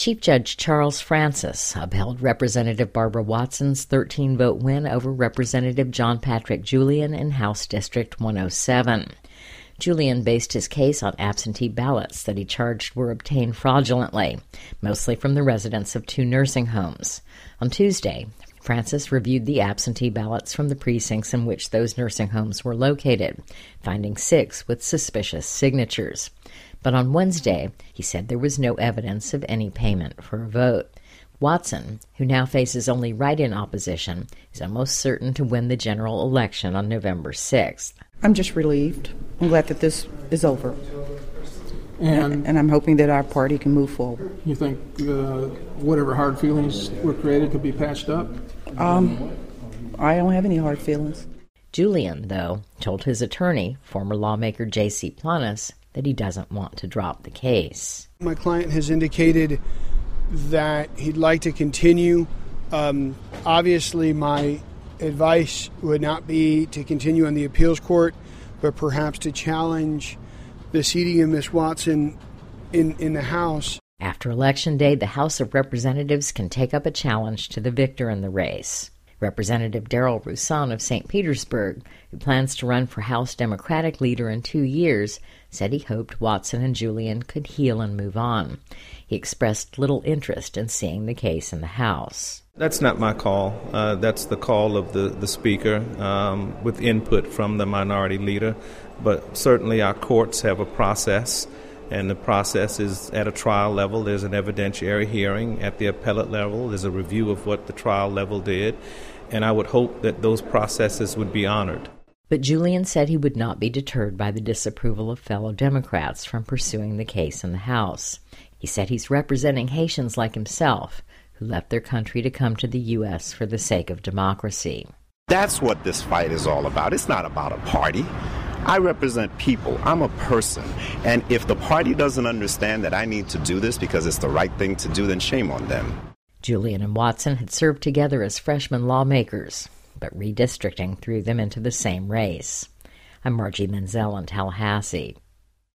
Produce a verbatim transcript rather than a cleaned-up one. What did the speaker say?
Chief Judge Charles Francis upheld Representative Barbara Watson's thirteen-vote win over Representative John Patrick Julian in House District one oh seven. Julian based his case on absentee ballots that he charged were obtained fraudulently, mostly from the residents of two nursing homes. On Tuesday, Francis reviewed the absentee ballots from the precincts in which those nursing homes were located, finding six with suspicious signatures. But on Wednesday, he said there was no evidence of any payment for a vote. Watson, who now faces only write-in opposition, is almost certain to win the general election on November sixth. I'm just relieved. I'm glad that this is over. And, and I'm hoping that our party can move forward. You think uh, whatever hard feelings were created could be patched up? Um, I don't have any hard feelings. Julian, though, told his attorney, former lawmaker J C Planas, that he doesn't want to drop the case. My client has indicated that he'd like to continue. Um, obviously, my advice would not be to continue on the appeals court, but perhaps to challenge the seating of Miz Watson in, in the House. After Election Day, the House of Representatives can take up a challenge to the victor in the race. Representative Darrell Roussan of Saint Petersburg, who plans to run for House Democratic leader in two years, said he hoped Watson and Julian could heal and move on. He expressed little interest in seeing the case in the House. That's not my call. Uh, that's the call of the, the Speaker, um, with input from the minority leader. But certainly our courts have a process, and the process is at a trial level. There's an evidentiary hearing. At the appellate level, there's a review of what the trial level did. And I would hope that those processes would be honored. But Julian said he would not be deterred by the disapproval of fellow Democrats from pursuing the case in the House. He said he's representing Haitians like himself, who left their country to come to the U S for the sake of democracy. That's what this fight is all about. It's not about a party. I represent people. I'm a person. And if the party doesn't understand that I need to do this because it's the right thing to do, then shame on them. Julian and Watson had served together as freshman lawmakers, but redistricting threw them into the same race. I'm Margie Menzel in Tallahassee.